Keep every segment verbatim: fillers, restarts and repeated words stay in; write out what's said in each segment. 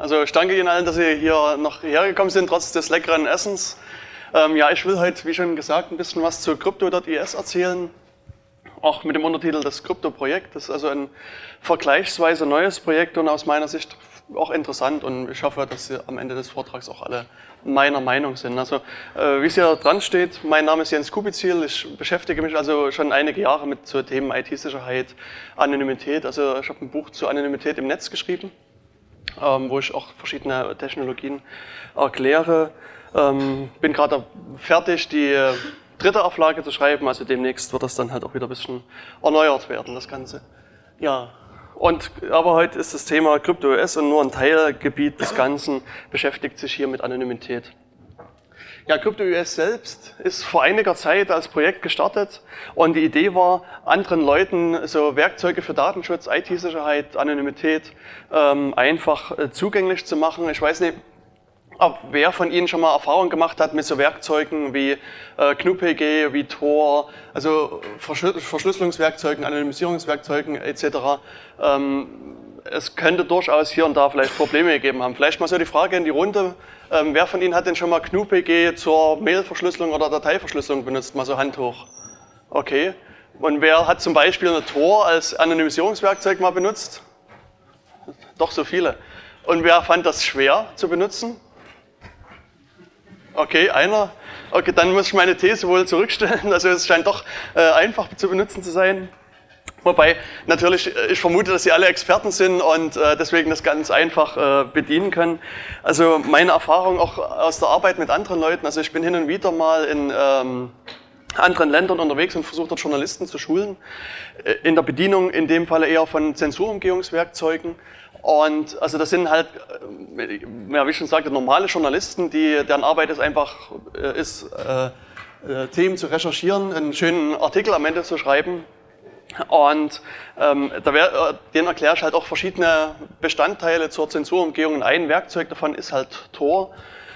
Also ich danke Ihnen allen, dass Sie hier noch hergekommen sind, trotz des leckeren Essens. Ähm, ja, ich will heute, wie schon gesagt, ein bisschen was zu Crypto Punkt is erzählen. Auch mit dem Untertitel das Krypto-Projekt. Das ist also ein vergleichsweise neues Projekt und aus meiner Sicht auch interessant. Und ich hoffe, dass Sie am Ende des Vortrags auch alle meiner Meinung sind. Also äh, wie es hier dran steht, mein Name ist Jens Kubizil. Ich beschäftige mich also schon einige Jahre mit so Themen I T-Sicherheit, Anonymität. Also ich habe ein Buch zur Anonymität im Netz geschrieben, ähm, wo ich auch verschiedene Technologien erkläre. Ähm, bin gerade fertig, die dritte Auflage zu schreiben, also demnächst wird das dann halt auch wieder ein bisschen erneuert werden, das Ganze. Ja, und, aber heute ist das Thema Crypto Punkt is und nur ein Teilgebiet des Ganzen beschäftigt sich hier mit Anonymität. Ja, Crypto Punkt is selbst ist vor einiger Zeit als Projekt gestartet und die Idee war, anderen Leuten so Werkzeuge für Datenschutz, I T-Sicherheit, Anonymität ähm, einfach äh, zugänglich zu machen. Ich weiß nicht, ob wer von Ihnen schon mal Erfahrung gemacht hat mit so Werkzeugen wie äh, G N U P G, wie Tor, also Verschlü Verschlüsselungswerkzeugen, Anonymisierungswerkzeugen et cetera. Ähm, es könnte durchaus hier und da vielleicht Probleme gegeben haben. Vielleicht mal so die Frage in die Runde, ähm, wer von Ihnen hat denn schon mal G N U P G zur Mailverschlüsselung oder Dateiverschlüsselung benutzt? Mal so Hand hoch. Okay. Und wer hat zum Beispiel eine Tor als Anonymisierungswerkzeug mal benutzt? Doch so viele. Und wer fand das schwer zu benutzen? Okay, einer. Okay, dann muss ich meine These wohl zurückstellen. Also es scheint doch äh, einfach zu benutzen zu sein. Wobei, natürlich, ich vermute, dass Sie alle Experten sind und äh, deswegen das ganz einfach äh, bedienen können. Also meine Erfahrung auch aus der Arbeit mit anderen Leuten, also ich bin hin und wieder mal in ähm, anderen Ländern unterwegs und versuche dort Journalisten zu schulen. In der Bedienung in dem Falle eher von Zensurumgehungswerkzeugen. Und also das sind halt, ja, wie ich schon sagte, normale Journalisten, die, deren Arbeit es einfach äh, ist, äh, äh, Themen zu recherchieren, einen schönen Artikel am Ende zu schreiben. Und ähm, da wär, äh, denen erkläre ich halt auch verschiedene Bestandteile zur Zensurumgehung. Und ein Werkzeug davon ist halt Tor.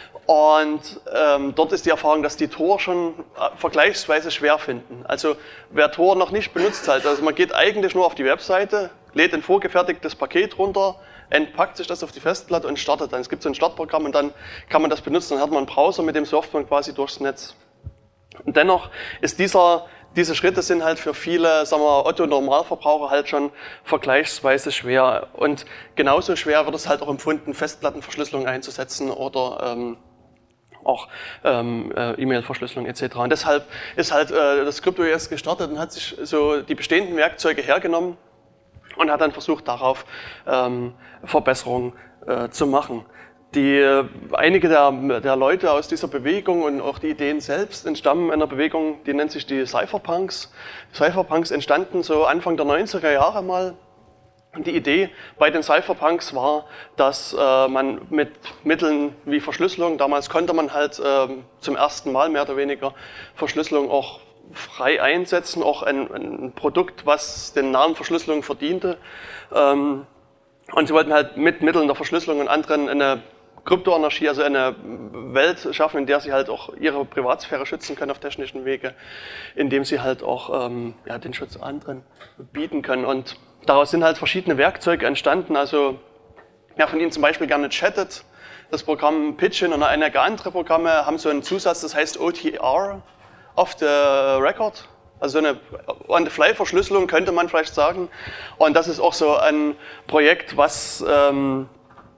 Und ähm, dort ist die Erfahrung, dass die Tor schon äh, vergleichsweise schwer finden. Also wer Tor noch nicht benutzt hat, also man geht eigentlich nur auf die Webseite, lädt ein vorgefertigtes Paket runter, entpackt sich das auf die Festplatte und startet dann. Es gibt so ein Startprogramm und dann kann man das benutzen. Dann hat man einen Browser, mit dem surft man quasi durchs Netz. Und dennoch ist dieser, diese Schritte sind halt für viele, sagen wir, Otto-Normalverbraucher halt schon vergleichsweise schwer. Und genauso schwer wird es halt auch empfunden, Festplattenverschlüsselung einzusetzen oder ähm, auch ähm, äh, E-Mail-Verschlüsselung et cetera. Und deshalb ist halt äh, das Crypto Punkt is gestartet und hat sich so die bestehenden Werkzeuge hergenommen und hat dann versucht, darauf ähm, Verbesserungen äh, zu machen. Die, äh, einige der, der Leute aus dieser Bewegung und auch die Ideen selbst entstammen einer Bewegung, die nennt sich die Cypherpunks. Cypherpunks entstanden so Anfang der neunziger Jahre mal. Und die Idee bei den Cypherpunks war, dass äh, man mit Mitteln wie Verschlüsselung, damals konnte man halt äh, zum ersten Mal mehr oder weniger Verschlüsselung auch frei einsetzen, auch ein, ein Produkt, was den Namen Verschlüsselung verdiente. Ähm, und sie wollten halt mit Mitteln der Verschlüsselung und anderen eine Kryptoanarchie, also eine Welt schaffen, in der sie halt auch ihre Privatsphäre schützen können auf technischen Wege, indem sie halt auch ähm, ja, den Schutz anderen bieten können. Und daraus sind halt verschiedene Werkzeuge entstanden. Also wer von Ihnen zum Beispiel gerne chattet, das Programm Pidgin und einige andere Programme haben so einen Zusatz, das heißt O T R, Off the Record. Also so eine On-the-Fly-Verschlüsselung könnte man vielleicht sagen. Und das ist auch so ein Projekt, was ähm,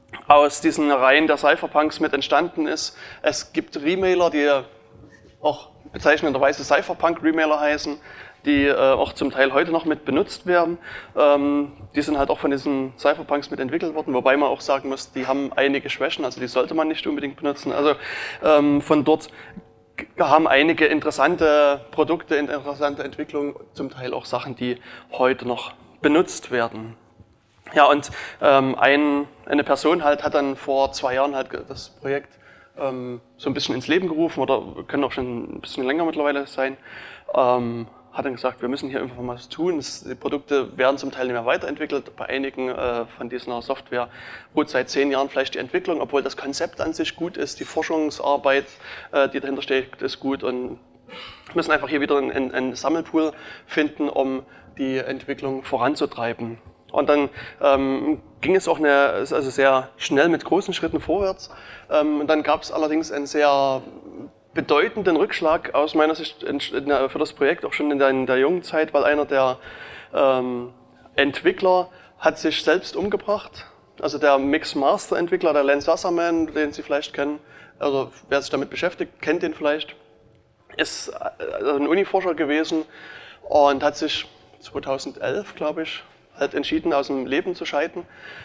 aus diesen Reihen der Cypherpunks mit entstanden ist. Es gibt Remailer, die auch bezeichnenderweise Cypherpunk-Remailer heißen, die äh, auch zum Teil heute noch mit benutzt werden. Ähm, die sind halt auch von diesen Cypherpunks mit entwickelt worden, wobei man auch sagen muss, die haben einige Schwächen, also die sollte man nicht unbedingt benutzen. Also ähm, von dort haben einige interessante Produkte, interessante Entwicklungen, zum Teil auch Sachen, die heute noch benutzt werden. Ja, und ähm, ein, eine Person halt hat dann vor zwei Jahren halt das Projekt ähm, so ein bisschen ins Leben gerufen, oder können auch schon ein bisschen länger mittlerweile sein, ähm, hat dann gesagt, wir müssen hier einfach mal was tun. Das, die Produkte werden zum Teil nicht mehr weiterentwickelt. Bei einigen äh, von dieser Software ruht seit zehn Jahren vielleicht die Entwicklung, obwohl das Konzept an sich gut ist, die Forschungsarbeit, äh, die dahinter steht, ist gut, und müssen einfach hier wieder einen, einen Sammelpool finden, um die Entwicklung voranzutreiben. Und dann ähm, ging es auch eine, also sehr schnell mit großen Schritten vorwärts. Ähm, und dann gab es allerdings einen sehr bedeutenden Rückschlag aus meiner Sicht in, in, für das Projekt, auch schon in der, in der jungen Zeit, weil einer der ähm, Entwickler hat sich selbst umgebracht. Also der Mix-Master-Entwickler, der Lance Wasserman, den Sie vielleicht kennen, also wer sich damit beschäftigt, kennt den vielleicht, ist ein Uniforscher gewesen und hat sich zweitausendelf, glaube ich, halt entschieden, aus dem Leben zu scheiden.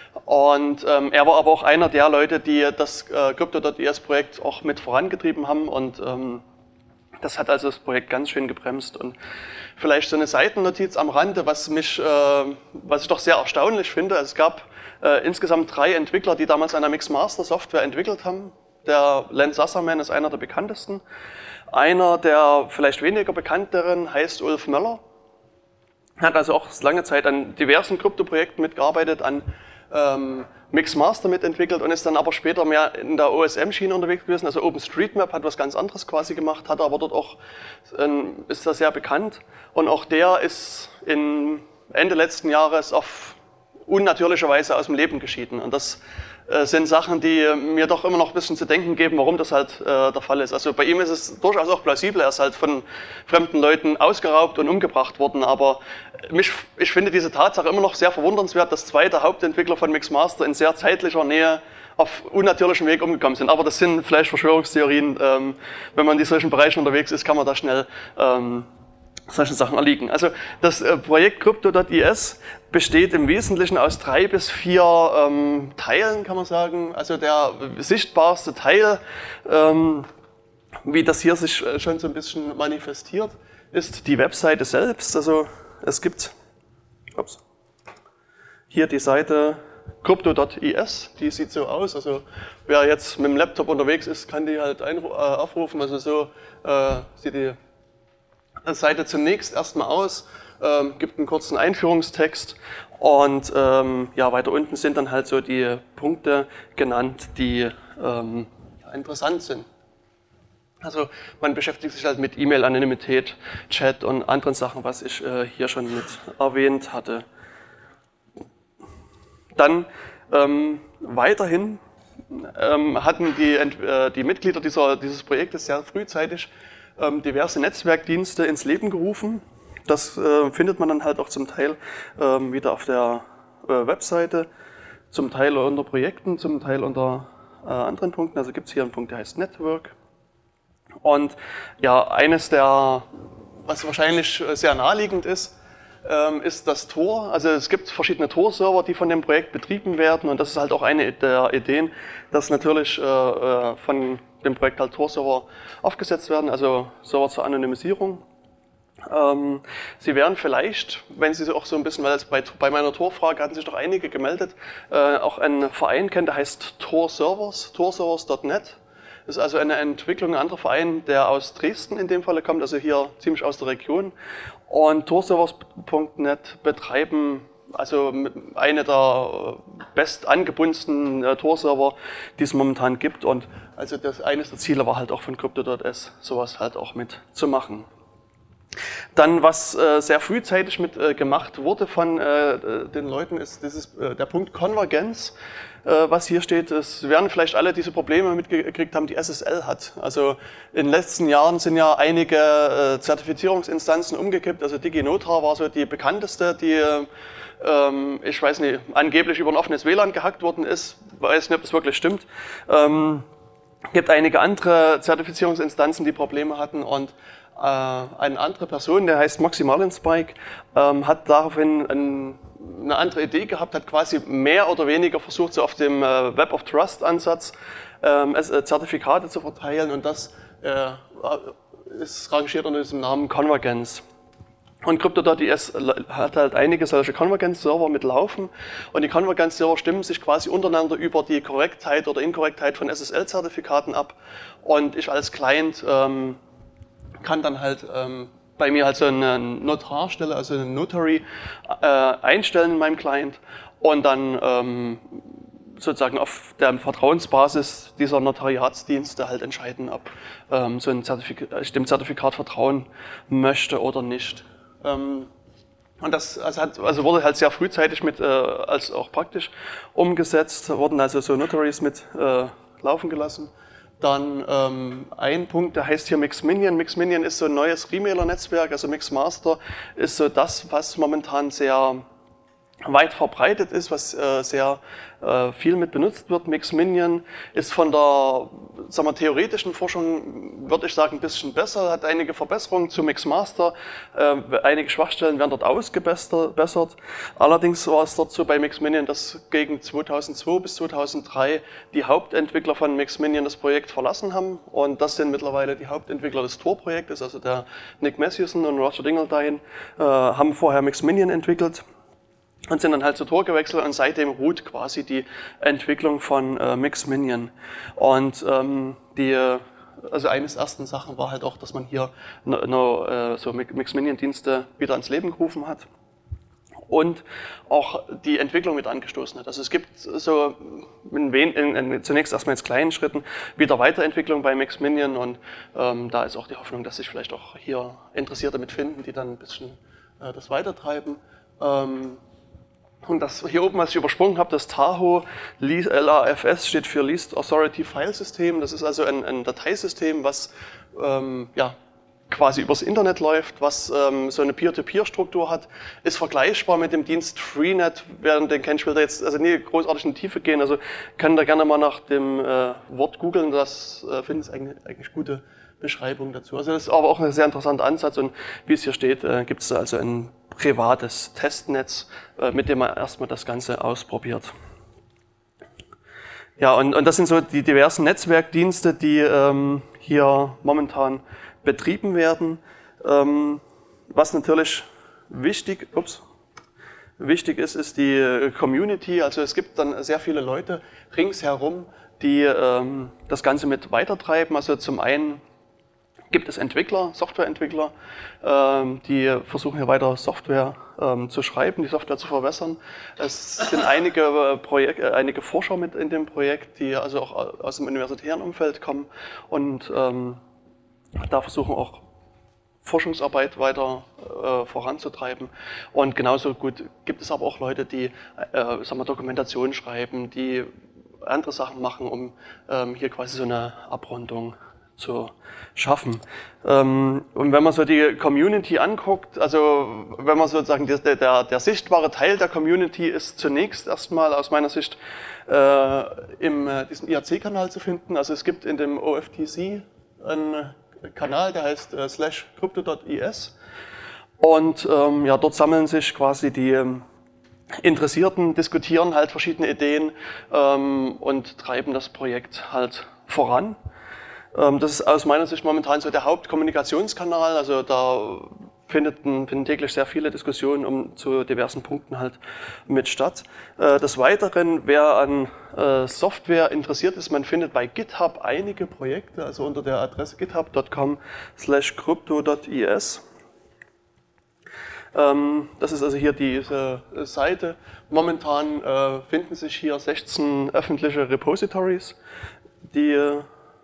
Und ähm, er war aber auch einer der Leute, die das äh, Crypto.is-Projekt auch mit vorangetrieben haben und ähm, das hat also das Projekt ganz schön gebremst. Und vielleicht so eine Seitennotiz am Rande, was mich, äh, was ich doch sehr erstaunlich finde. Es gab äh, insgesamt drei Entwickler, die damals an der Mix-Master-Software entwickelt haben. Der Lance Wasserman ist einer der bekanntesten. Einer der vielleicht weniger bekannteren heißt Ulf Möller. Hat also auch lange Zeit an diversen Krypto-Projekten mitgearbeitet, an ähm, Mix-Master mitentwickelt und ist dann aber später mehr in der O S M-Schiene unterwegs gewesen. Also OpenStreetMap hat was ganz anderes quasi gemacht, hat aber dort auch, ähm, ist da sehr bekannt. Und auch der ist in Ende letzten Jahres auf unnatürliche Weise aus dem Leben geschieden. Und das äh, sind Sachen, die mir doch immer noch ein bisschen zu denken geben, warum das halt äh, der Fall ist. Also bei ihm ist es durchaus auch plausibel, er ist halt von fremden Leuten ausgeraubt und umgebracht worden, aber mich, ich finde diese Tatsache immer noch sehr verwundernswert, dass zwei der Hauptentwickler von Mix-Master in sehr zeitlicher Nähe auf unnatürlichem Weg umgekommen sind. Aber das sind vielleicht Verschwörungstheorien. Ähm, wenn man in solchen Bereichen unterwegs ist, kann man da schnell ähm, solche Sachen erliegen. Also das äh, Projekt Crypto.is besteht im Wesentlichen aus drei bis vier ähm, Teilen, kann man sagen. Also der sichtbarste Teil, ähm, wie das hier sich schon so ein bisschen manifestiert, ist die Webseite selbst. Also es gibt ups, hier die Seite Crypto.is, die sieht so aus. Also wer jetzt mit dem Laptop unterwegs ist, kann die halt einru- äh, aufrufen. Also so äh, sieht die Seite zunächst erstmal aus, ähm, gibt einen kurzen Einführungstext und ähm, ja, weiter unten sind dann halt so die Punkte genannt, die ähm, interessant sind. Also man beschäftigt sich halt mit E-Mail-Anonymität, Chat und anderen Sachen, was ich äh, hier schon mit erwähnt hatte. Dann ähm, weiterhin ähm, hatten die, äh, die Mitglieder dieser, dieses Projektes sehr frühzeitig ähm, diverse Netzwerkdienste ins Leben gerufen. Das äh, findet man dann halt auch zum Teil ähm, wieder auf der äh, Webseite, zum Teil unter Projekten, zum Teil unter äh, anderen Punkten. Also gibt es hier einen Punkt, der heißt Network. Und ja, eines der, was wahrscheinlich sehr naheliegend ist, ähm, ist das Tor. Also es gibt verschiedene Tor-Server, die von dem Projekt betrieben werden und das ist halt auch eine der Ideen, dass natürlich äh, von dem Projekt halt Tor-Server aufgesetzt werden, also Server zur Anonymisierung. Ähm, Sie werden vielleicht, wenn Sie auch so ein bisschen, weil es bei, bei meiner Tor-Frage hatten sich doch einige gemeldet, äh, auch einen Verein kennen, der heißt Tor Servers, tor servers punkt net. Das ist also eine Entwicklung, ein anderer Verein, der aus Dresden in dem Falle kommt, also hier ziemlich aus der Region. Und tor servers punkt net betreiben also eine der best angebundensten äh, Tor-Server, die es momentan gibt. Und also das, eines der Ziele war halt auch von Crypto.is, sowas halt auch mit zu machen. Dann, was äh, sehr frühzeitig mit äh, gemacht wurde von äh, den Leuten, ist dieses, äh, der Punkt Konvergenz, äh, was hier steht. Es werden vielleicht alle diese Probleme mitgekriegt haben, die S S L hat. Also in den letzten Jahren sind ja einige äh, Zertifizierungsinstanzen umgekippt. Also DigiNotar war so die bekannteste, die, ähm, ich weiß nicht, angeblich über ein offenes W L A N gehackt worden ist. Weiß nicht, ob das wirklich stimmt. Ähm, gibt einige andere Zertifizierungsinstanzen, die Probleme hatten, und Äh, eine andere Person, der heißt Maximalenspike, ähm, hat daraufhin ein, eine andere Idee gehabt, hat quasi mehr oder weniger versucht, so auf dem äh, Web of Trust Ansatz ähm, es, äh, Zertifikate zu verteilen, und das äh, ist rangiert unter diesem Namen Konvergenz. Und Crypto.is hat halt einige solche Konvergenz-Server mitlaufen, und die Konvergenz-Server stimmen sich quasi untereinander über die Korrektheit oder Inkorrektheit von S S L-Zertifikaten ab, und ich als Client ähm, kann dann halt ähm, bei mir halt so eine Notarstelle, also eine Notary, äh, einstellen in meinem Client und dann ähm, sozusagen auf der Vertrauensbasis dieser Notariatsdienste halt entscheiden, ob ähm, so ein Zertifikat, ich dem Zertifikat vertrauen möchte oder nicht. Ähm, Und das also hat, also wurde halt sehr frühzeitig mit, äh, als auch praktisch umgesetzt, wurden also so Notaries mit äh, laufen gelassen. Dann ähm, ein Punkt, der heißt hier Mixminion. Mixminion ist so ein neues Remailer-Netzwerk, also Mixmaster ist so das, was momentan sehr weit verbreitet ist, was äh, sehr äh, viel mit benutzt wird. Mixminion ist von der, sagen wir, theoretischen Forschung, würde ich sagen, ein bisschen besser, hat einige Verbesserungen zu Mixmaster, äh, einige Schwachstellen werden dort ausgebessert. Allerdings war es dort so bei Mixminion, dass gegen zweitausendzwei bis zweitausenddrei die Hauptentwickler von Mixminion das Projekt verlassen haben, und das sind mittlerweile die Hauptentwickler des Tor-Projektes, also der Nick Matthewson und Roger Dingledine, äh, haben vorher Mixminion entwickelt und sind dann halt zu Tor gewechselt, und seitdem ruht quasi die Entwicklung von äh, Mixminion. Und ähm, die, also eines ersten Sachen war halt auch, dass man hier no, no, äh, so Mixminion-Dienste wieder ans Leben gerufen hat und auch die Entwicklung mit angestoßen hat. Also es gibt so in wen, in, in, zunächst erstmal in kleinen Schritten wieder Weiterentwicklung bei Mixminion, und ähm, da ist auch die Hoffnung, dass sich vielleicht auch hier Interessierte mit finden, die dann ein bisschen äh, das weitertreiben. Ähm, Und das hier oben, was ich übersprungen habe, das Tahoe L A F S steht für Least Authority File System. Das ist also ein, ein Dateisystem, was ähm, ja, quasi übers Internet läuft, was ähm, so eine Peer-to-Peer-Struktur hat, ist vergleichbar mit dem Dienst Freenet. Wer den kennt, ich will da jetzt also nie großartig in die Tiefe gehen, also können da gerne mal nach dem äh, Wort googeln, das äh, finden Sie eigentlich, eigentlich gute Beschreibung dazu. Also das ist aber auch ein sehr interessanter Ansatz, und wie es hier steht, äh, gibt es da also ein privates Testnetz, äh, mit dem man erstmal das Ganze ausprobiert. Ja, und, und das sind so die diversen Netzwerkdienste, die ähm, hier momentan betrieben werden. Ähm, was natürlich wichtig, ups, wichtig ist, ist die Community. Also es gibt dann sehr viele Leute ringsherum, die ähm, das Ganze mit weitertreiben. Also zum einen gibt es Entwickler, Softwareentwickler, ähm, die versuchen hier weiter Software ähm, zu schreiben, die Software zu verbessern. Es sind einige, äh, Projek- äh, einige Forscher mit in dem Projekt, die also auch aus dem universitären Umfeld kommen und ähm, da versuchen auch Forschungsarbeit weiter äh, voranzutreiben. Und genauso gut gibt es aber auch Leute, die äh, sagen wir, Dokumentation schreiben, die andere Sachen machen, um ähm, hier quasi so eine Abrundung zu schaffen. Ähm, und wenn man so die Community anguckt, also wenn man sozusagen der, der, der sichtbare Teil der Community ist zunächst erstmal aus meiner Sicht äh, im äh, diesem I R C-Kanal zu finden. Also es gibt in dem O F T C einen Kanal, der heißt äh, slash crypto dot I S, und ähm, ja, dort sammeln sich quasi die ähm, Interessierten, diskutieren halt verschiedene Ideen ähm, und treiben das Projekt halt voran. Das ist aus meiner Sicht momentan so der Hauptkommunikationskanal, also da finden, finden täglich sehr viele Diskussionen um zu diversen Punkten halt mit statt. Des Weiteren, wer an Software interessiert ist, man findet bei GitHub einige Projekte, also unter der Adresse github dot com slash crypto dot I S. Das ist also hier diese Seite. Momentan finden sich hier sechzehn öffentliche Repositories, die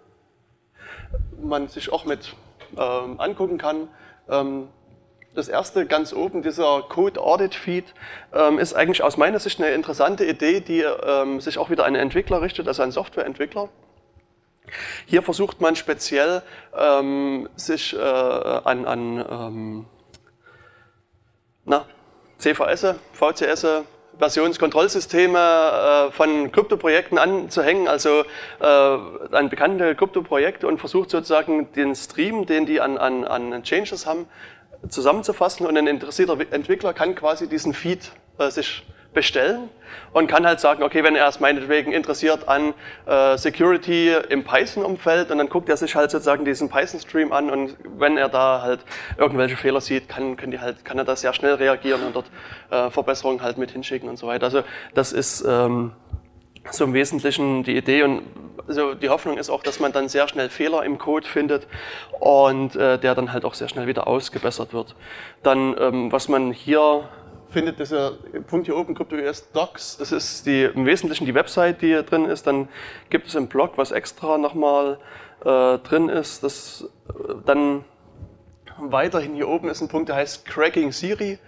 man sich auch mit ähm, angucken kann. Ähm, das erste ganz oben, dieser Code Audit Feed, ähm, ist eigentlich aus meiner Sicht eine interessante Idee, die ähm, sich auch wieder an Entwickler richtet, also an Softwareentwickler. Hier versucht man speziell ähm, sich äh, an, an ähm, na, C V S, V C S, Versionskontrollsysteme äh, von Kryptoprojekten anzuhängen, also äh, an bekannte Kryptoprojekte, und versucht sozusagen den Stream, den die an, an, an Changes haben, zusammenzufassen, und ein interessierter Entwickler kann quasi diesen Feed äh, sich bestellen und kann halt sagen, okay, wenn er ist meinetwegen interessiert an äh, Security im Python-Umfeld, und dann guckt er sich halt sozusagen diesen Python-Stream an, und wenn er da halt irgendwelche Fehler sieht, kann, können die halt, kann er da sehr schnell reagieren und dort äh, Verbesserungen halt mit hinschicken und so weiter. Also das ist ähm, so im Wesentlichen die Idee, und also die Hoffnung ist auch, dass man dann sehr schnell Fehler im Code findet und äh, der dann halt auch sehr schnell wieder ausgebessert wird. Dann, ähm, was man hier findet, dieser Punkt hier oben, CryptoOS Docs, das ist die, im Wesentlichen die Website, die hier drin ist. Dann gibt es im Blog, was extra nochmal äh, drin ist. Das, äh, dann weiterhin hier oben ist ein Punkt, der heißt Cracking Siri.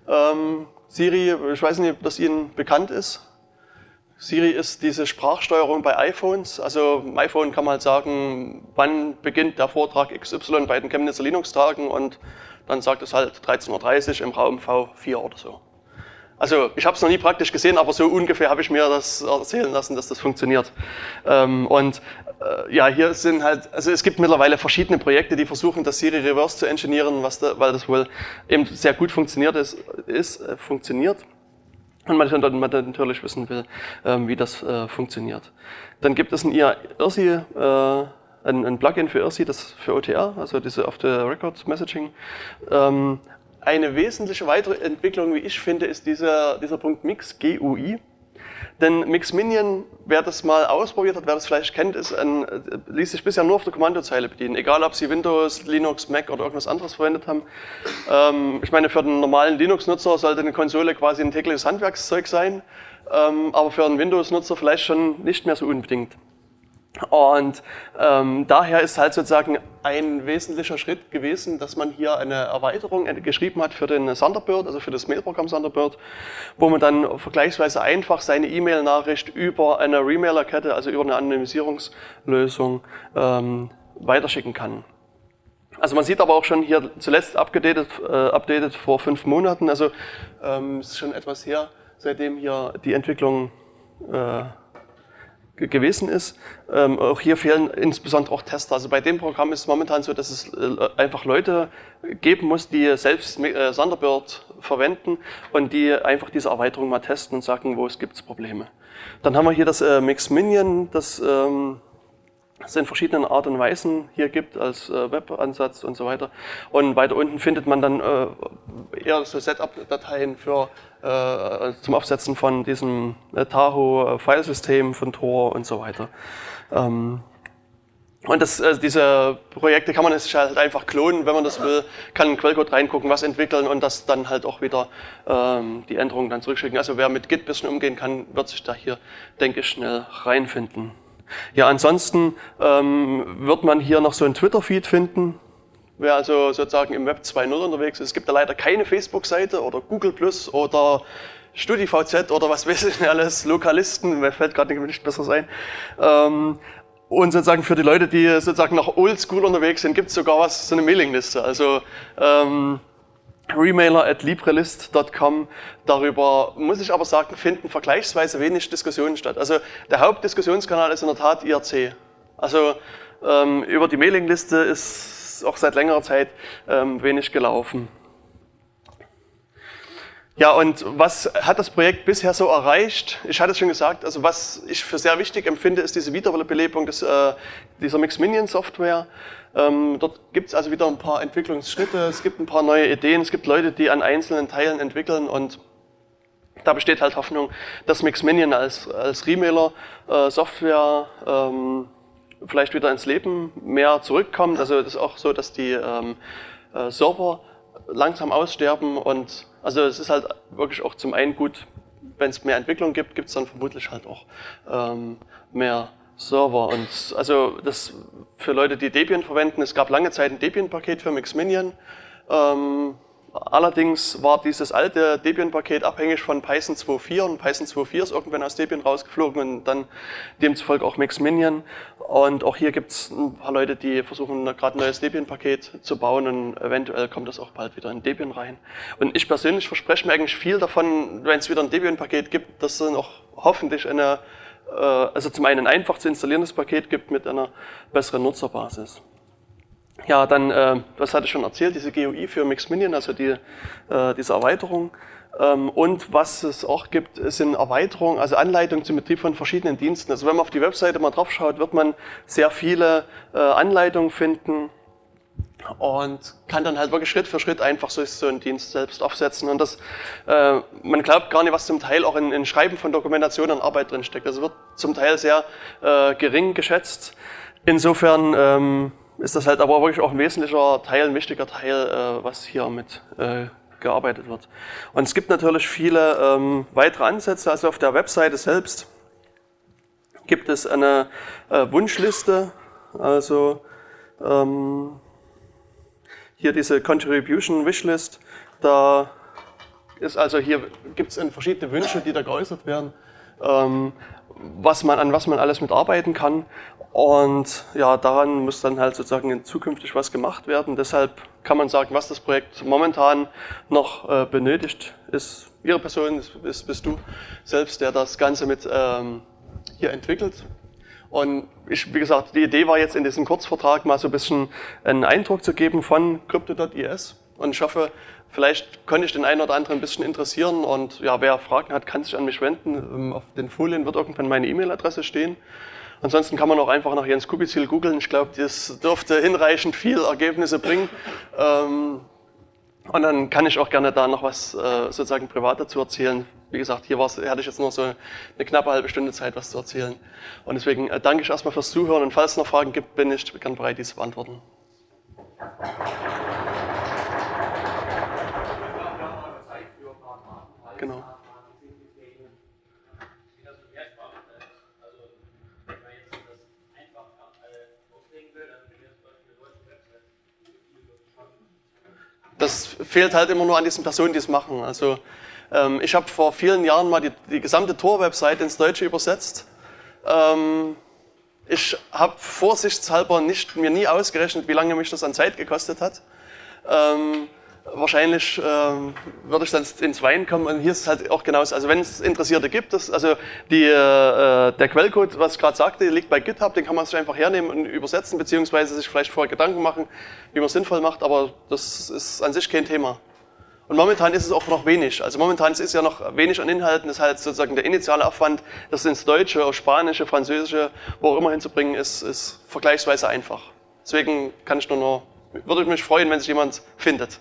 Ähm, Siri, ich weiß nicht, ob das Ihnen bekannt ist. Siri ist diese Sprachsteuerung bei iPhones. Also im iPhone kann man halt sagen, wann beginnt der Vortrag X Y bei den Chemnitzer Linux-Tagen und dann sagt es halt dreizehn Uhr dreißig im Raum V vier oder so. Also ich habe es noch nie praktisch gesehen, aber so ungefähr habe ich mir das erzählen lassen, dass das funktioniert. Ähm, und äh, ja, hier sind halt, also es gibt mittlerweile verschiedene Projekte, die versuchen, das Siri reverse zu engineeren, was da, weil das wohl eben sehr gut funktioniert ist, ist äh, funktioniert. Und man dann man natürlich wissen will, ähm, wie das äh, funktioniert. Dann gibt es ein I R S I, äh, ein, ein Plugin für I R S I, das für O T R, also diese Off-the-Record Messaging. Ähm, eine wesentliche weitere Entwicklung, wie ich finde, ist dieser, dieser Punkt Mix, G U I. Denn Mixminion, wer das mal ausprobiert hat, wer das vielleicht kennt, ist ein, ließ sich bisher nur auf der Kommandozeile bedienen. Egal, ob Sie Windows, Linux, Mac oder irgendwas anderes verwendet haben. Ähm, ich meine, für den normalen Linux-Nutzer sollte eine Konsole quasi ein tägliches Handwerkszeug sein, ähm, aber für einen Windows-Nutzer vielleicht schon nicht mehr so unbedingt. Und ähm, daher ist halt sozusagen ein wesentlicher Schritt gewesen, dass man hier eine Erweiterung geschrieben hat für den Thunderbird, also für das Mailprogramm Thunderbird, wo man dann vergleichsweise einfach seine E-Mail-Nachricht über eine Remailer-Kette, also über eine Anonymisierungslösung, ähm, weiterschicken kann. Also man sieht aber auch schon hier zuletzt updated, äh, updated vor fünf Monaten, also ähm, ist schon etwas her, seitdem hier die Entwicklung äh, gewesen ist. Ähm, auch hier fehlen insbesondere auch Tester. Also bei dem Programm ist es momentan so, dass es äh, einfach Leute geben muss, die selbst äh, Thunderbird verwenden und die einfach diese Erweiterung mal testen und sagen, wo es gibt Probleme. Dann haben wir hier das äh, Mixminion, das ähm, es in verschiedenen Art und Weisen hier gibt, als äh, Webansatz und so weiter. Und weiter unten findet man dann äh, eher so Setup-Dateien für äh, zum Aufsetzen von diesem äh, Tahoe-Filesystem von Tor und so weiter. Ähm, und das, äh, diese Projekte kann man sich halt einfach klonen, wenn man das will, kann in den Quellcode reingucken, was entwickeln und das dann halt auch wieder ähm, die Änderungen dann zurückschicken. Also wer mit Git ein bisschen umgehen kann, wird sich da hier, denke ich, schnell reinfinden. Ja, ansonsten ähm, wird man hier noch so ein Twitter-Feed finden, wer also sozusagen im Web zwei Punkt null unterwegs ist. Es gibt da leider keine Facebook-Seite oder Google Plus oder StudiVZ oder was weiß ich nicht alles, Lokalisten, mir fällt gerade nicht besser sein. Ähm, und sozusagen für die Leute, die sozusagen noch oldschool unterwegs sind, gibt es sogar was, so eine Mailingliste. Also ähm, remailer at librelist dot com. Darüber muss ich aber sagen, finden vergleichsweise wenig Diskussionen statt. Also der Hauptdiskussionskanal ist in der Tat I R C. Also ähm, über die Mailingliste ist auch seit längerer Zeit ähm, wenig gelaufen. Ja, und was hat das Projekt bisher so erreicht? Ich hatte es schon gesagt, also was ich für sehr wichtig empfinde, ist diese Wiederbelebung des, äh, dieser Mixminion-Software. Ähm, dort gibt es also wieder ein paar Entwicklungsschritte, es gibt ein paar neue Ideen, es gibt Leute, die an einzelnen Teilen entwickeln und da besteht halt Hoffnung, dass Mixminion als, als Remailer-Software ähm, vielleicht wieder ins Leben mehr zurückkommt. Also das ist auch so, dass die ähm, äh, Server langsam aussterben und also es ist halt wirklich auch zum einen gut, wenn es mehr Entwicklung gibt, gibt es dann vermutlich halt auch ähm, mehr Server. Und also das für Leute, die Debian verwenden, es gab lange Zeit ein Debian-Paket für Mixminion. Ähm, allerdings war dieses alte Debian-Paket abhängig von Python zwei Punkt vier und Python zwei Punkt vier ist irgendwann aus Debian rausgeflogen und dann demzufolge auch Mixminion. Und auch hier gibt es ein paar Leute, die versuchen gerade ein neues Debian-Paket zu bauen und eventuell kommt das auch bald wieder in Debian rein. Und ich persönlich verspreche mir eigentlich viel davon, wenn es wieder ein Debian-Paket gibt, dass es dann auch hoffentlich eine, äh, also zum einen ein einfach zu installierendes Paket gibt mit einer besseren Nutzerbasis. Ja, dann, äh, das hatte ich schon erzählt, diese G U I für Mixminion, also die, äh, diese Erweiterung. Ähm, und was es auch gibt, sind Erweiterungen, also Anleitungen zum Betrieb von verschiedenen Diensten. Also wenn man auf die Webseite mal drauf schaut, wird man sehr viele äh, Anleitungen finden und kann dann halt wirklich Schritt für Schritt einfach so, so einen Dienst selbst aufsetzen. Und das, äh, man glaubt gar nicht, was zum Teil auch in, in Schreiben von Dokumentation und Arbeit drin steckt. Also wird zum Teil sehr äh, gering geschätzt. Insofern ähm, ist das halt aber wirklich auch ein wesentlicher Teil, ein wichtiger Teil, äh, was hier mit äh, gearbeitet wird. Und es gibt natürlich viele ähm, weitere Ansätze, also auf der Webseite selbst gibt es eine äh, Wunschliste, also ähm, hier diese Contribution Wishlist, da ist also hier gibt es verschiedene Wünsche, die da geäußert werden, ähm, was man, an was man alles mitarbeiten kann. Und ja, daran muss dann halt sozusagen zukünftig was gemacht werden. Deshalb kann man sagen, was das Projekt momentan noch äh, benötigt, ist Ihre Person, ist, bist du selbst, der das Ganze mit ähm, hier entwickelt. Und ich, wie gesagt, die Idee war jetzt in diesem Kurzvortrag mal so ein bisschen einen Eindruck zu geben von Crypto Punkt I S. Und ich hoffe, vielleicht konnte ich den einen oder anderen ein bisschen interessieren. Und ja, wer Fragen hat, kann sich an mich wenden. Auf den Folien wird irgendwann meine E-Mail-Adresse stehen. Ansonsten kann man auch einfach nach Jens Kubizil googeln. Ich glaube, das dürfte hinreichend viel Ergebnisse bringen. Ähm, und dann kann ich auch gerne da noch was äh, sozusagen privat dazu erzählen. Wie gesagt, hier war's, hatte ich jetzt nur so eine knappe halbe Stunde Zeit, was zu erzählen. Und deswegen äh, danke ich erstmal fürs Zuhören. Und falls es noch Fragen gibt, bin ich gern bereit, diese zu beantworten. Genau. Das fehlt halt immer nur an diesen Personen, die es machen. Also ähm, ich habe vor vielen Jahren mal die, die gesamte Tor-Website ins Deutsche übersetzt. Ähm, ich habe vorsichtshalber nicht, mir nie ausgerechnet, wie lange mich das an Zeit gekostet hat. Ähm, wahrscheinlich ähm, würde ich dann ins Weinen kommen. Und hier ist es halt auch genauso. Also wenn es Interessierte gibt, das, also die, äh, der Quellcode, was ich gerade sagte, liegt bei GitHub, den kann man sich einfach hernehmen und übersetzen, beziehungsweise sich vielleicht vorher Gedanken machen, wie man es sinnvoll macht, aber das ist an sich kein Thema. Und momentan ist es auch noch wenig. Also momentan ist es ja noch wenig an Inhalten, das heißt sozusagen der initiale Aufwand, das ins Deutsche, auf Spanische, Französische, wo auch immer hinzubringen, ist, ist vergleichsweise einfach. Deswegen kann ich nur noch, würde ich mich freuen, wenn sich jemand findet.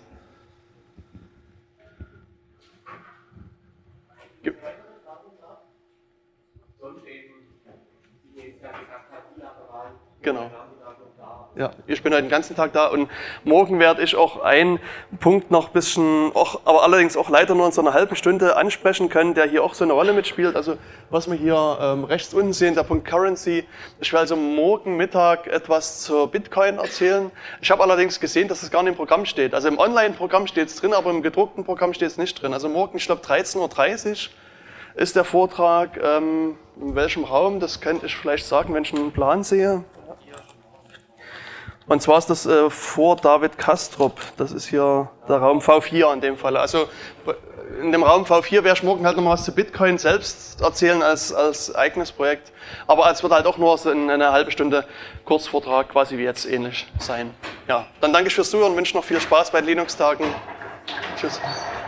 Genau. Ja, ich bin heute den ganzen Tag da und morgen werde ich auch einen Punkt noch ein bisschen, auch, aber allerdings auch leider nur in so einer halben Stunde ansprechen können, der hier auch so eine Rolle mitspielt. Also was wir hier ähm, rechts unten sehen, der Punkt Currency. Ich werde also morgen Mittag etwas zur Bitcoin erzählen. Ich habe allerdings gesehen, dass es gar nicht im Programm steht. Also im Online-Programm steht es drin, aber im gedruckten Programm steht es nicht drin. Also morgen, ich glaube dreizehn Uhr dreißig ist der Vortrag. Ähm, in welchem Raum, das könnte ich vielleicht sagen, wenn ich einen Plan sehe. Und zwar ist das äh, vor David Kastrup. Das ist hier der Raum V vier in dem Fall. Also in dem Raum V vier werde ich morgen halt nochmal was zu Bitcoin selbst erzählen als, als eigenes Projekt. Aber es wird halt auch nur so in eine halbe Stunde Kurzvortrag, quasi wie jetzt ähnlich sein. Ja, dann danke ich fürs Zuhören und wünsche noch viel Spaß bei den Linux-Tagen. Tschüss.